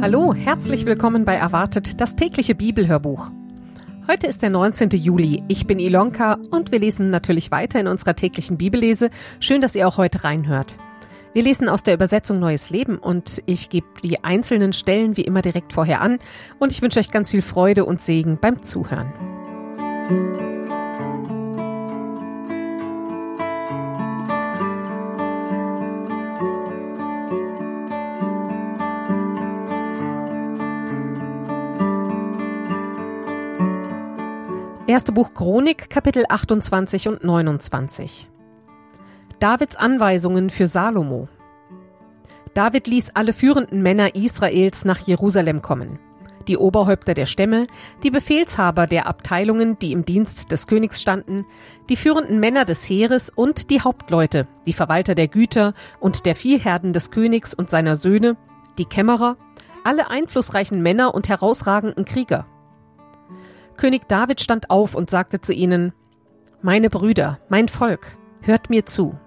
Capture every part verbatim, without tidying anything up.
Hallo, herzlich willkommen bei Erwartet, das tägliche Bibelhörbuch. Heute ist der neunzehnte Juli. Ich bin Ilonka und wir lesen natürlich weiter in unserer täglichen Bibellese. Schön, dass ihr auch heute reinhört. Wir lesen aus der Übersetzung Neues Leben und ich gebe die einzelnen Stellen wie immer direkt vorher an und ich wünsche euch ganz viel Freude und Segen beim Zuhören. Erste Buch Chronik, Kapitel achtundzwanzig und neunundzwanzig. Davids Anweisungen für Salomo. David ließ alle führenden Männer Israels nach Jerusalem kommen. Die Oberhäupter der Stämme, die Befehlshaber der Abteilungen, die im Dienst des Königs standen, die führenden Männer des Heeres und die Hauptleute, die Verwalter der Güter und der Viehherden des Königs und seiner Söhne, die Kämmerer, alle einflussreichen Männer und herausragenden Krieger. König David stand auf und sagte zu ihnen: Meine Brüder, mein Volk, hört mir zu.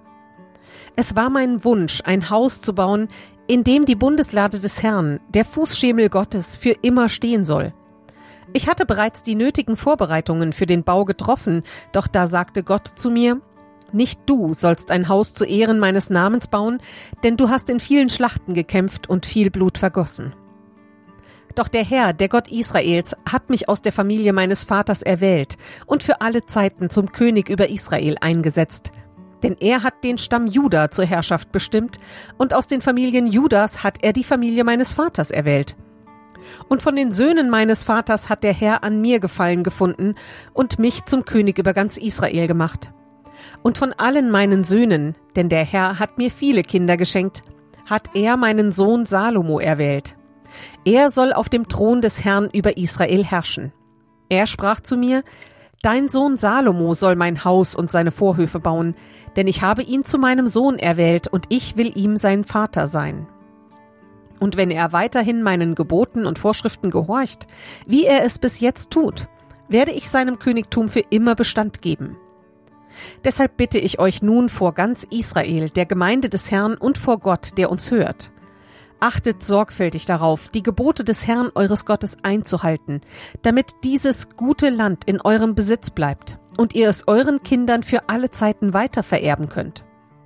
Es war mein Wunsch, ein Haus zu bauen, in dem die Bundeslade des Herrn, der Fußschemel Gottes, für immer stehen soll. Ich hatte bereits die nötigen Vorbereitungen für den Bau getroffen, doch da sagte Gott zu mir: Nicht du sollst ein Haus zu Ehren meines Namens bauen, denn du hast in vielen Schlachten gekämpft und viel Blut vergossen. Doch der Herr, der Gott Israels, hat mich aus der Familie meines Vaters erwählt und für alle Zeiten zum König über Israel eingesetzt. Denn er hat den Stamm Juda zur Herrschaft bestimmt und aus den Familien Judas hat er die Familie meines Vaters erwählt. Und von den Söhnen meines Vaters hat der Herr an mir Gefallen gefunden und mich zum König über ganz Israel gemacht. Und von allen meinen Söhnen, denn der Herr hat mir viele Kinder geschenkt, hat er meinen Sohn Salomo erwählt. Er soll auf dem Thron des Herrn über Israel herrschen. Er sprach zu mir: Dein Sohn Salomo soll mein Haus und seine Vorhöfe bauen, denn ich habe ihn zu meinem Sohn erwählt und ich will ihm sein Vater sein. Und wenn er weiterhin meinen Geboten und Vorschriften gehorcht, wie er es bis jetzt tut, werde ich seinem Königtum für immer Bestand geben. Deshalb bitte ich euch nun vor ganz Israel, der Gemeinde des Herrn und vor Gott, der uns hört: Achtet sorgfältig darauf, die Gebote des Herrn eures Gottes einzuhalten, damit dieses gute Land in eurem Besitz bleibt und ihr es euren Kindern für alle Zeiten weiter vererben könnt.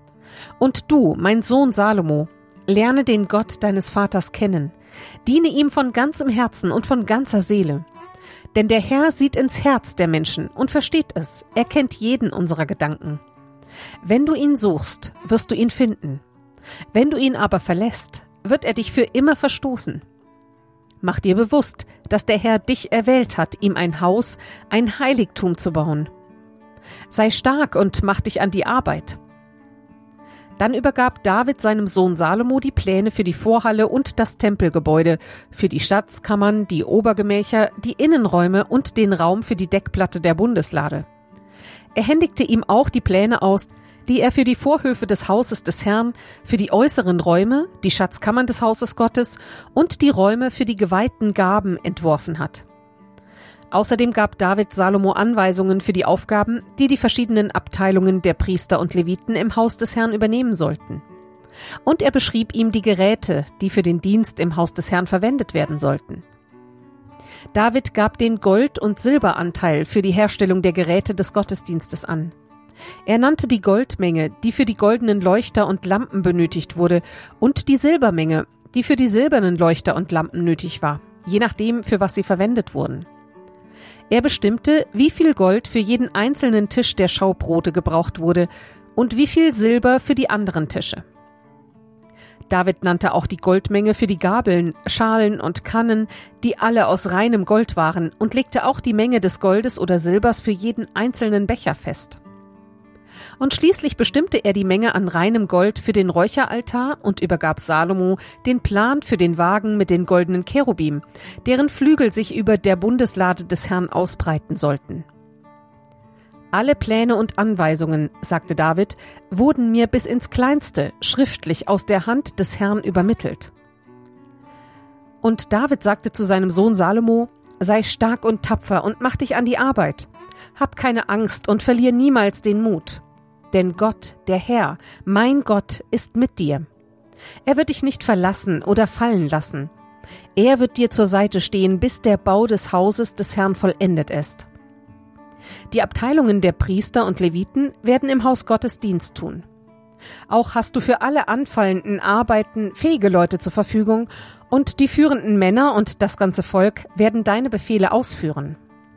Und du, mein Sohn Salomo, lerne den Gott deines Vaters kennen, diene ihm von ganzem Herzen und von ganzer Seele. Denn der Herr sieht ins Herz der Menschen und versteht es, er kennt jeden unserer Gedanken. Wenn du ihn suchst, wirst du ihn finden. Wenn du ihn aber verlässt, wird er dich für immer verstoßen. Mach dir bewusst, dass der Herr dich erwählt hat, ihm ein Haus, ein Heiligtum zu bauen. Sei stark und mach dich an die Arbeit. Dann übergab David seinem Sohn Salomo die Pläne für die Vorhalle und das Tempelgebäude, für die Schatzkammern, die Obergemächer, die Innenräume und den Raum für die Deckplatte der Bundeslade. Er händigte ihm auch die Pläne aus, die er für die Vorhöfe des Hauses des Herrn, für die äußeren Räume, die Schatzkammern des Hauses Gottes und die Räume für die geweihten Gaben entworfen hat. Außerdem gab David Salomo Anweisungen für die Aufgaben, die die verschiedenen Abteilungen der Priester und Leviten im Haus des Herrn übernehmen sollten. Und er beschrieb ihm die Geräte, die für den Dienst im Haus des Herrn verwendet werden sollten. David gab den Gold- und Silberanteil für die Herstellung der Geräte des Gottesdienstes an. Er nannte die Goldmenge, die für die goldenen Leuchter und Lampen benötigt wurde, und die Silbermenge, die für die silbernen Leuchter und Lampen nötig war, je nachdem, für was sie verwendet wurden. Er bestimmte, wie viel Gold für jeden einzelnen Tisch der Schaubrote gebraucht wurde und wie viel Silber für die anderen Tische. David nannte auch die Goldmenge für die Gabeln, Schalen und Kannen, die alle aus reinem Gold waren, und legte auch die Menge des Goldes oder Silbers für jeden einzelnen Becher fest. Und schließlich bestimmte er die Menge an reinem Gold für den Räucheraltar und übergab Salomo den Plan für den Wagen mit den goldenen Cherubim, deren Flügel sich über der Bundeslade des Herrn ausbreiten sollten. Alle Pläne und Anweisungen, sagte David, wurden mir bis ins Kleinste schriftlich aus der Hand des Herrn übermittelt. Und David sagte zu seinem Sohn Salomo: Sei stark und tapfer und mach dich an die Arbeit. Hab keine Angst und verlier niemals den Mut. Denn Gott, der Herr, mein Gott, ist mit dir. Er wird dich nicht verlassen oder fallen lassen. Er wird dir zur Seite stehen, bis der Bau des Hauses des Herrn vollendet ist. Die Abteilungen der Priester und Leviten werden im Haus Gottes Dienst tun. Auch hast du für alle anfallenden Arbeiten fähige Leute zur Verfügung, und die führenden Männer und das ganze Volk werden deine Befehle ausführen.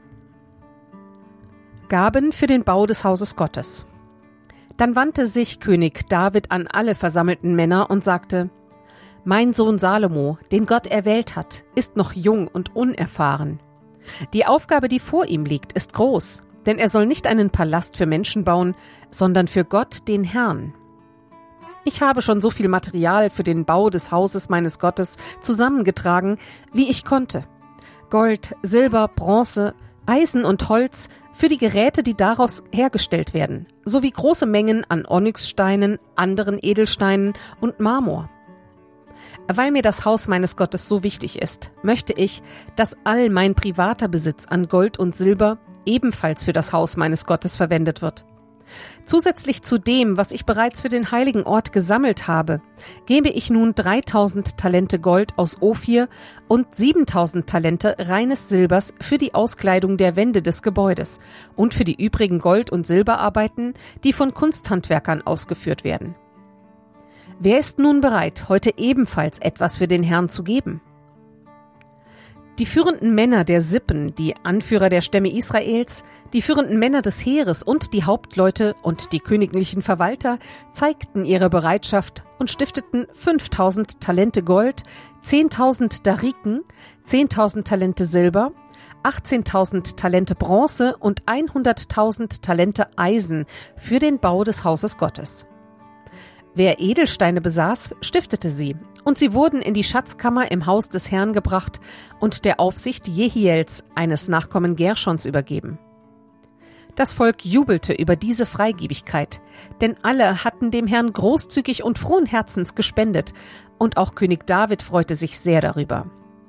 Gaben für den Bau des Hauses Gottes. Dann wandte sich König David an alle versammelten Männer und sagte: Mein Sohn Salomo, den Gott erwählt hat, ist noch jung und unerfahren. Die Aufgabe, die vor ihm liegt, ist groß, denn er soll nicht einen Palast für Menschen bauen, sondern für Gott, den Herrn. Ich habe schon so viel Material für den Bau des Hauses meines Gottes zusammengetragen, wie ich konnte. Gold, Silber, Bronze, Eisen und Holz für die Geräte, die daraus hergestellt werden, sowie große Mengen an Onyxsteinen, anderen Edelsteinen und Marmor. Weil mir das Haus meines Gottes so wichtig ist, möchte ich, dass all mein privater Besitz an Gold und Silber ebenfalls für das Haus meines Gottes verwendet wird. Zusätzlich zu dem, was ich bereits für den heiligen Ort gesammelt habe, gebe ich nun dreitausend Talente Gold aus Ophir und siebentausend Talente reines Silbers für die Auskleidung der Wände des Gebäudes und für die übrigen Gold- und Silberarbeiten, die von Kunsthandwerkern ausgeführt werden. Wer ist nun bereit, heute ebenfalls etwas für den Herrn zu geben? Die führenden Männer der Sippen, die Anführer der Stämme Israels, die führenden Männer des Heeres und die Hauptleute und die königlichen Verwalter zeigten ihre Bereitschaft und stifteten fünftausend Talente Gold, zehntausend Dariken, zehntausend Talente Silber, achtzehntausend Talente Bronze und hunderttausend Talente Eisen für den Bau des Hauses Gottes. Wer Edelsteine besaß, stiftete sie, und sie wurden in die Schatzkammer im Haus des Herrn gebracht und der Aufsicht Jehiels, eines Nachkommen Gerschons, übergeben. Das Volk jubelte über diese Freigebigkeit, denn alle hatten dem Herrn großzügig und frohen Herzens gespendet, und auch König David freute sich sehr darüber.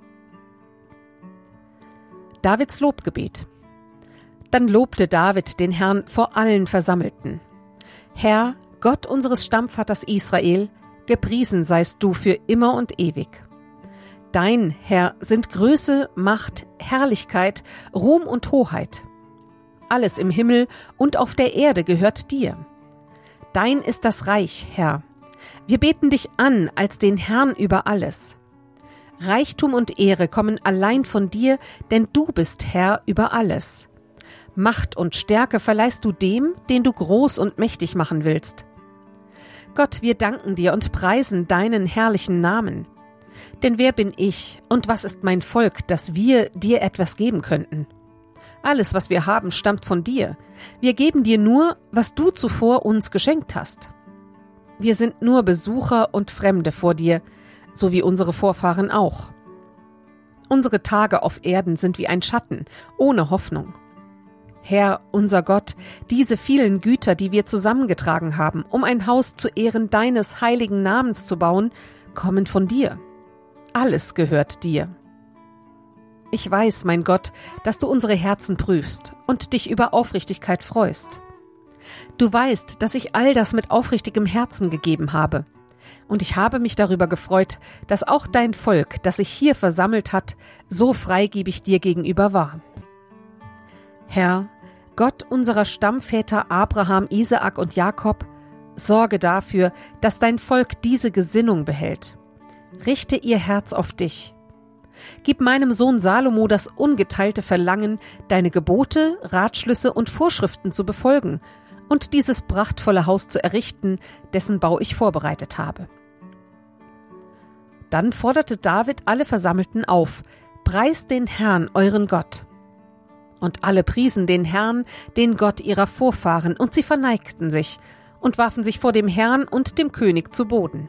Davids Lobgebet. Dann lobte David den Herrn vor allen Versammelten. Herr, Gott unseres Stammvaters Israel, gepriesen seist du für immer und ewig. Dein, Herr, sind Größe, Macht, Herrlichkeit, Ruhm und Hoheit. Alles im Himmel und auf der Erde gehört dir. Dein ist das Reich, Herr. Wir beten dich an als den Herrn über alles. Reichtum und Ehre kommen allein von dir, denn du bist Herr über alles. Macht und Stärke verleihst du dem, den du groß und mächtig machen willst. Gott, wir danken dir und preisen deinen herrlichen Namen. Denn wer bin ich und was ist mein Volk, dass wir dir etwas geben könnten? Alles, was wir haben, stammt von dir. Wir geben dir nur, was du zuvor uns geschenkt hast. Wir sind nur Besucher und Fremde vor dir, so wie unsere Vorfahren auch. Unsere Tage auf Erden sind wie ein Schatten, ohne Hoffnung. Herr, unser Gott, diese vielen Güter, die wir zusammengetragen haben, um ein Haus zu Ehren deines heiligen Namens zu bauen, kommen von dir. Alles gehört dir. Ich weiß, mein Gott, dass du unsere Herzen prüfst und dich über Aufrichtigkeit freust. Du weißt, dass ich all das mit aufrichtigem Herzen gegeben habe. Und ich habe mich darüber gefreut, dass auch dein Volk, das sich hier versammelt hat, so freigebig dir gegenüber war. Herr, Gott unserer Stammväter Abraham, Isaak und Jakob, sorge dafür, dass dein Volk diese Gesinnung behält. Richte ihr Herz auf dich. Gib meinem Sohn Salomo das ungeteilte Verlangen, deine Gebote, Ratschlüsse und Vorschriften zu befolgen und dieses prachtvolle Haus zu errichten, dessen Bau ich vorbereitet habe. Dann forderte David alle Versammelten auf: Preist den Herrn, euren Gott. Und alle priesen den Herrn, den Gott ihrer Vorfahren, und sie verneigten sich und warfen sich vor dem Herrn und dem König zu Boden.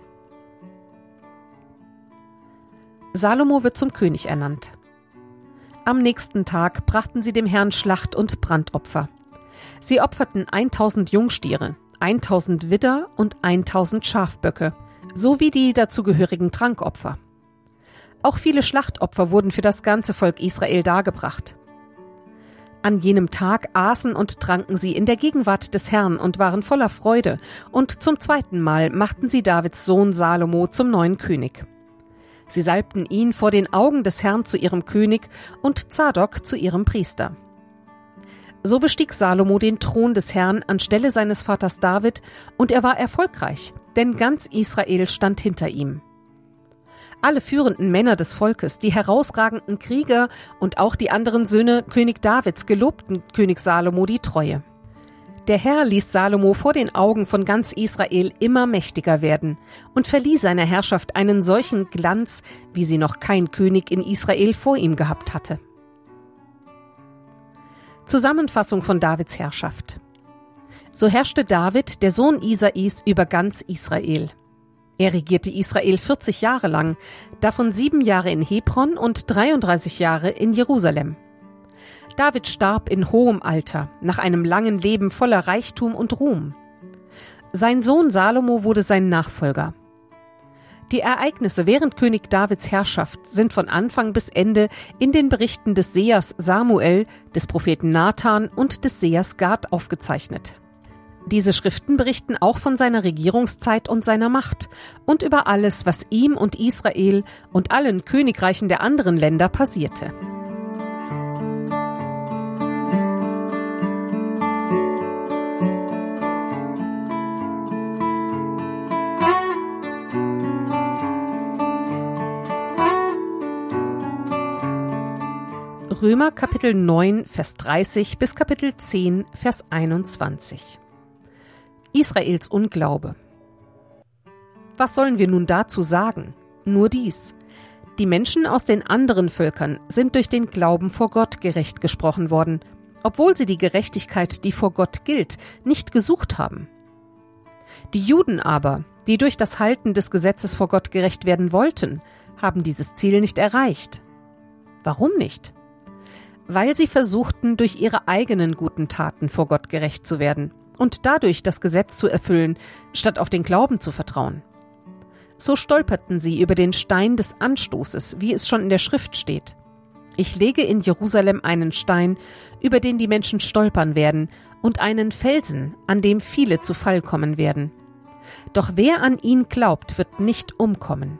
Salomo wird zum König ernannt. Am nächsten Tag brachten sie dem Herrn Schlacht- und Brandopfer. Sie opferten eintausend Jungstiere, eintausend Widder und eintausend Schafböcke, sowie die dazugehörigen Trankopfer. Auch viele Schlachtopfer wurden für das ganze Volk Israel dargebracht. An jenem Tag aßen und tranken sie in der Gegenwart des Herrn und waren voller Freude, und zum zweiten Mal machten sie Davids Sohn Salomo zum neuen König. Sie salbten ihn vor den Augen des Herrn zu ihrem König und Zadok zu ihrem Priester. So bestieg Salomo den Thron des Herrn anstelle seines Vaters David, und er war erfolgreich, denn ganz Israel stand hinter ihm. Alle führenden Männer des Volkes, die herausragenden Krieger und auch die anderen Söhne König Davids gelobten König Salomo die Treue. Der Herr ließ Salomo vor den Augen von ganz Israel immer mächtiger werden und verlieh seiner Herrschaft einen solchen Glanz, wie sie noch kein König in Israel vor ihm gehabt hatte. Zusammenfassung von Davids Herrschaft. So herrschte David, der Sohn Isais, über ganz Israel. Er regierte Israel vierzig Jahre lang, davon sieben Jahre in Hebron und dreiunddreißig Jahre in Jerusalem. David starb in hohem Alter, nach einem langen Leben voller Reichtum und Ruhm. Sein Sohn Salomo wurde sein Nachfolger. Die Ereignisse während König Davids Herrschaft sind von Anfang bis Ende in den Berichten des Sehers Samuel, des Propheten Nathan und des Sehers Gad aufgezeichnet. Diese Schriften berichten auch von seiner Regierungszeit und seiner Macht und über alles, was ihm und Israel und allen Königreichen der anderen Länder passierte. Römer Kapitel neun, Vers dreißig bis Kapitel zehn, Vers einundzwanzig. Israels Unglaube. Was sollen wir nun dazu sagen? Nur dies: Die Menschen aus den anderen Völkern sind durch den Glauben vor Gott gerecht gesprochen worden, obwohl sie die Gerechtigkeit, die vor Gott gilt, nicht gesucht haben. Die Juden aber, die durch das Halten des Gesetzes vor Gott gerecht werden wollten, haben dieses Ziel nicht erreicht. Warum nicht? Weil sie versuchten, durch ihre eigenen guten Taten vor Gott gerecht zu werden und dadurch das Gesetz zu erfüllen, statt auf den Glauben zu vertrauen. So stolperten sie über den Stein des Anstoßes, wie es schon in der Schrift steht. Ich lege in Jerusalem einen Stein, über den die Menschen stolpern werden, und einen Felsen, an dem viele zu Fall kommen werden. Doch wer an ihn glaubt, wird nicht umkommen.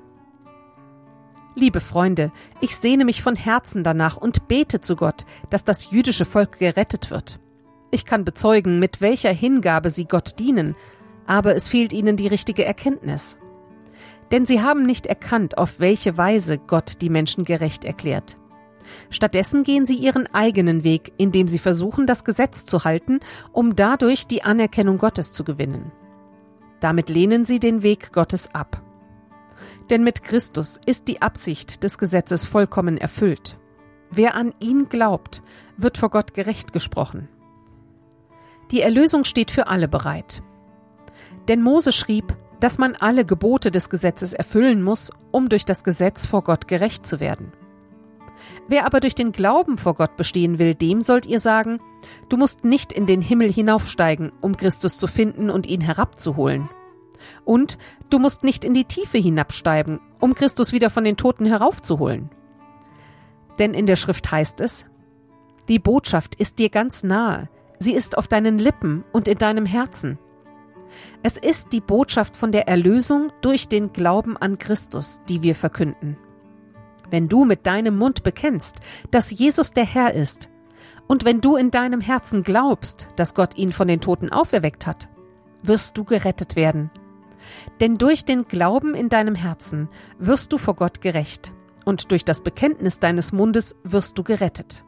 Liebe Freunde, ich sehne mich von Herzen danach und bete zu Gott, dass das jüdische Volk gerettet wird. Ich kann bezeugen, mit welcher Hingabe sie Gott dienen, aber es fehlt ihnen die richtige Erkenntnis. Denn sie haben nicht erkannt, auf welche Weise Gott die Menschen gerecht erklärt. Stattdessen gehen sie ihren eigenen Weg, indem sie versuchen, das Gesetz zu halten, um dadurch die Anerkennung Gottes zu gewinnen. Damit lehnen sie den Weg Gottes ab. Denn mit Christus ist die Absicht des Gesetzes vollkommen erfüllt. Wer an ihn glaubt, wird vor Gott gerecht gesprochen. Die Erlösung steht für alle bereit. Denn Mose schrieb, dass man alle Gebote des Gesetzes erfüllen muss, um durch das Gesetz vor Gott gerecht zu werden. Wer aber durch den Glauben vor Gott bestehen will, dem sollt ihr sagen, du musst nicht in den Himmel hinaufsteigen, um Christus zu finden und ihn herabzuholen. Und du musst nicht in die Tiefe hinabsteigen, um Christus wieder von den Toten heraufzuholen. Denn in der Schrift heißt es, die Botschaft ist dir ganz nahe, sie ist auf deinen Lippen und in deinem Herzen. Es ist die Botschaft von der Erlösung durch den Glauben an Christus, die wir verkünden. Wenn du mit deinem Mund bekennst, dass Jesus der Herr ist, und wenn du in deinem Herzen glaubst, dass Gott ihn von den Toten auferweckt hat, wirst du gerettet werden. Denn durch den Glauben in deinem Herzen wirst du vor Gott gerecht, und durch das Bekenntnis deines Mundes wirst du gerettet.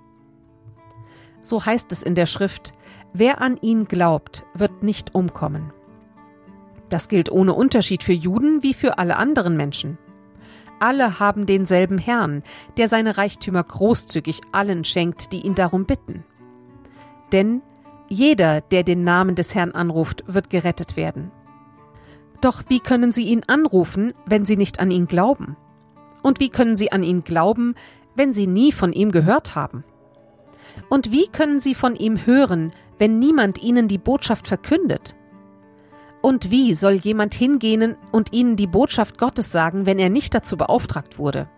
So heißt es in der Schrift, wer an ihn glaubt, wird nicht umkommen. Das gilt ohne Unterschied für Juden wie für alle anderen Menschen. Alle haben denselben Herrn, der seine Reichtümer großzügig allen schenkt, die ihn darum bitten. Denn jeder, der den Namen des Herrn anruft, wird gerettet werden. Doch wie können sie ihn anrufen, wenn sie nicht an ihn glauben? Und wie können sie an ihn glauben, wenn sie nie von ihm gehört haben? Und wie können sie von ihm hören, wenn niemand ihnen die Botschaft verkündet? Und wie soll jemand hingehen und ihnen die Botschaft Gottes sagen, wenn er nicht dazu beauftragt wurde?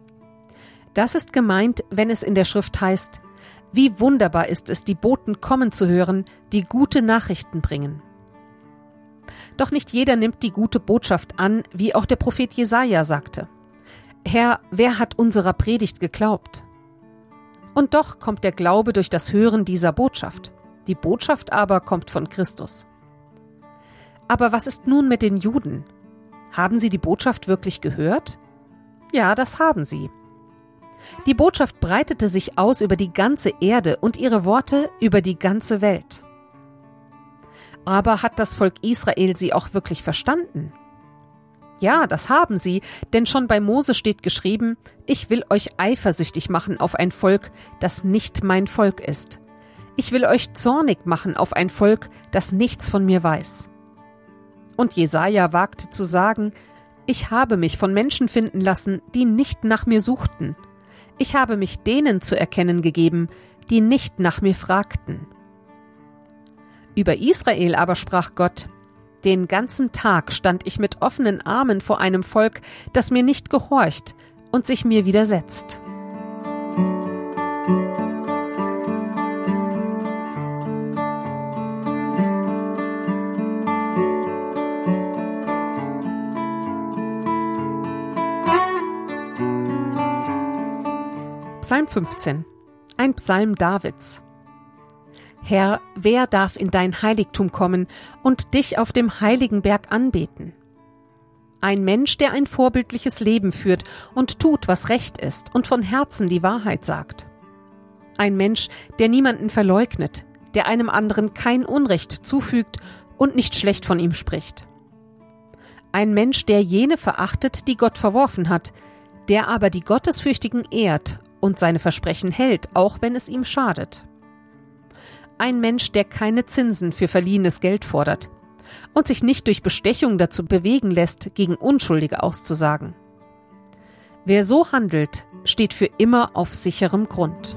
Das ist gemeint, wenn es in der Schrift heißt, wie wunderbar ist es, die Boten kommen zu hören, die gute Nachrichten bringen. Doch nicht jeder nimmt die gute Botschaft an, wie auch der Prophet Jesaja sagte. Herr, wer hat unserer Predigt geglaubt? Und doch kommt der Glaube durch das Hören dieser Botschaft. Die Botschaft aber kommt von Christus. Aber was ist nun mit den Juden? Haben sie die Botschaft wirklich gehört? Ja, das haben sie. Die Botschaft breitete sich aus über die ganze Erde und ihre Worte über die ganze Welt. Aber hat das Volk Israel sie auch wirklich verstanden? Ja, das haben sie, denn schon bei Mose steht geschrieben: Ich will euch eifersüchtig machen auf ein Volk, das nicht mein Volk ist. Ich will euch zornig machen auf ein Volk, das nichts von mir weiß. Und Jesaja wagte zu sagen: Ich habe mich von Menschen finden lassen, die nicht nach mir suchten. Ich habe mich denen zu erkennen gegeben, die nicht nach mir fragten. Über Israel aber sprach Gott: Den ganzen Tag stand ich mit offenen Armen vor einem Volk, das mir nicht gehorcht und sich mir widersetzt. Psalm fünfzehn. Ein Psalm Davids. Herr, wer darf in dein Heiligtum kommen und dich auf dem heiligen Berg anbeten? Ein Mensch, der ein vorbildliches Leben führt und tut, was recht ist und von Herzen die Wahrheit sagt. Ein Mensch, der niemanden verleugnet, der einem anderen kein Unrecht zufügt und nicht schlecht von ihm spricht. Ein Mensch, der jene verachtet, die Gott verworfen hat, der aber die Gottesfürchtigen ehrt und seine Versprechen hält, auch wenn es ihm schadet. Ein Mensch, der keine Zinsen für verliehenes Geld fordert und sich nicht durch Bestechung dazu bewegen lässt, gegen Unschuldige auszusagen. Wer so handelt, steht für immer auf sicherem Grund.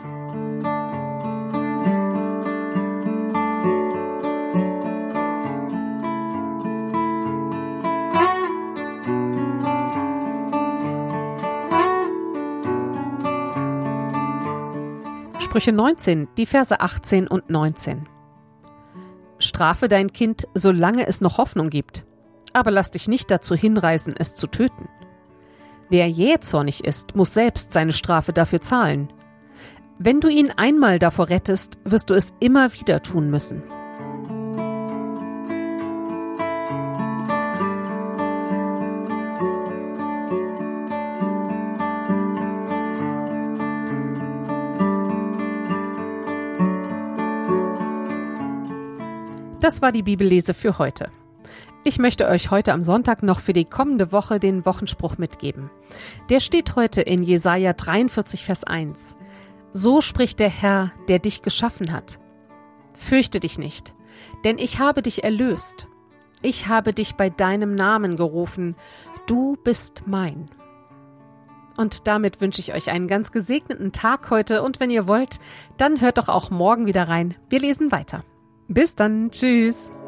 Sprüche neunzehn, die Verse achtzehn und neunzehn. Strafe dein Kind, solange es noch Hoffnung gibt, aber lass dich nicht dazu hinreißen, es zu töten. Wer jähzornig ist, muss selbst seine Strafe dafür zahlen. Wenn du ihn einmal davor rettest, wirst du es immer wieder tun müssen. Das war die Bibellese für heute. Ich möchte euch heute am Sonntag noch für die kommende Woche den Wochenspruch mitgeben. Der steht heute in Jesaja dreiundvierzig, Vers eins. So spricht der Herr, der dich geschaffen hat. Fürchte dich nicht, denn ich habe dich erlöst. Ich habe dich bei deinem Namen gerufen. Du bist mein. Und damit wünsche ich euch einen ganz gesegneten Tag heute und wenn ihr wollt, dann hört doch auch morgen wieder rein. Wir lesen weiter. Bis dann, tschüss.